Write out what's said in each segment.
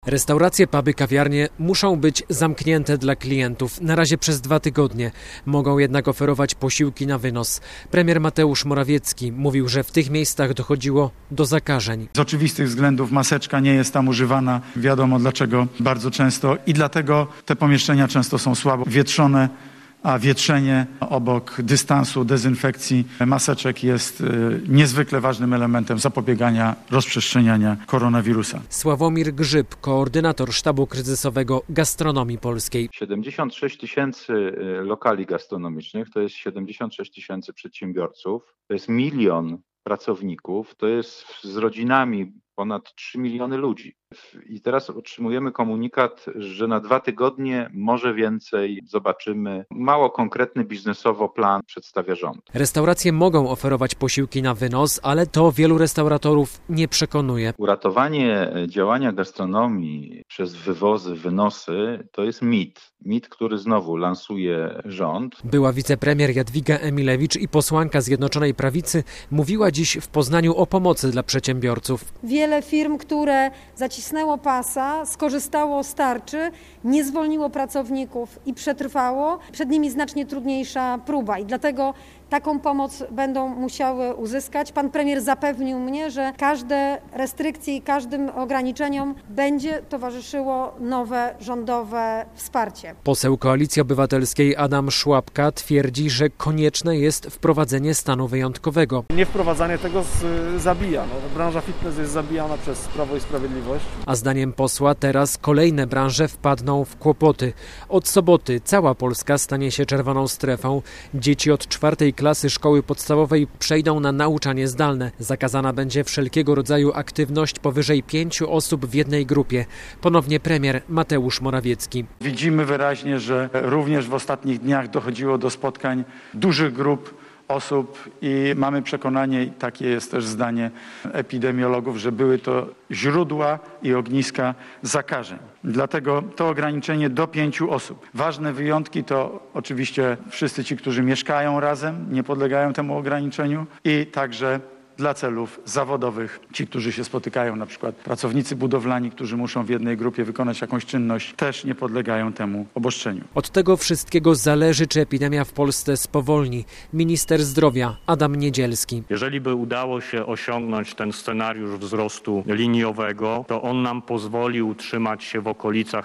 Restauracje, puby, kawiarnie muszą być zamknięte dla klientów na razie przez 2 tygodnie. Mogą jednak oferować posiłki na wynos. Premier Mateusz Morawiecki mówił, że w tych miejscach dochodziło do zakażeń. Z oczywistych względów maseczka nie jest tam używana. Wiadomo dlaczego bardzo często i dlatego te pomieszczenia często są słabo wietrzone, a wietrzenie obok dystansu, dezynfekcji maseczek jest niezwykle ważnym elementem zapobiegania rozprzestrzeniania koronawirusa. Sławomir Grzyb, koordynator sztabu kryzysowego gastronomii polskiej. 76 tysięcy lokali gastronomicznych, to jest 76 tysięcy przedsiębiorców, to jest 1 milion pracowników, to jest z rodzinami ponad 3 miliony ludzi. I teraz otrzymujemy komunikat, że na 2 tygodnie, może więcej, zobaczymy. Mało konkretny biznesowo plan przedstawia rząd. Restauracje mogą oferować posiłki na wynos, ale to wielu restauratorów nie przekonuje. Uratowanie działania gastronomii przez wywozy, wynosy to jest mit. Mit, który znowu lansuje rząd. Była wicepremier Jadwiga Emilewicz i posłanka Zjednoczonej Prawicy mówiła dziś w Poznaniu o pomocy dla przedsiębiorców. Wiele firm, które zacisnęło pasa, skorzystało z tarczy, nie zwolniło pracowników i przetrwało. Przed nimi znacznie trudniejsza próba i dlatego taką pomoc będą musiały uzyskać. Pan premier zapewnił mnie, że każde restrykcje i każdym ograniczeniom będzie towarzyszyło nowe rządowe wsparcie. Poseł Koalicji Obywatelskiej Adam Szłapka twierdzi, że konieczne jest wprowadzenie stanu wyjątkowego. Niewprowadzanie tego zabija. Branża fitness jest zabijana przez Prawo i Sprawiedliwość. A zdaniem posła teraz kolejne branże wpadną w kłopoty. Od soboty cała Polska stanie się czerwoną strefą. Dzieci od 4. klasy szkoły podstawowej przejdą na nauczanie zdalne. Zakazana będzie wszelkiego rodzaju aktywność powyżej 5 osób w jednej grupie. Ponownie premier Mateusz Morawiecki. Widzimy wyraźnie, że również w ostatnich dniach dochodziło do spotkań dużych grup osób i mamy przekonanie, i takie jest też zdanie epidemiologów, że były to źródła i ogniska zakażeń. Dlatego to ograniczenie do 5 osób. Ważne wyjątki to oczywiście wszyscy ci, którzy mieszkają razem, nie podlegają temu ograniczeniu i także dla celów zawodowych. Ci, którzy się spotykają, na przykład pracownicy budowlani, którzy muszą w jednej grupie wykonać jakąś czynność, też nie podlegają temu obostrzeniu. Od tego wszystkiego zależy, czy epidemia w Polsce spowolni. Minister zdrowia Adam Niedzielski. Jeżeli by udało się osiągnąć ten scenariusz wzrostu liniowego, to on nam pozwoli utrzymać się w okolicach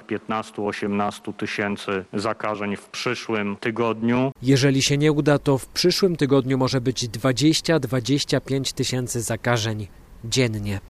15-18 tysięcy zakażeń w przyszłym tygodniu. Jeżeli się nie uda, to w przyszłym tygodniu może być 20-25 tysięcy zakażeń dziennie.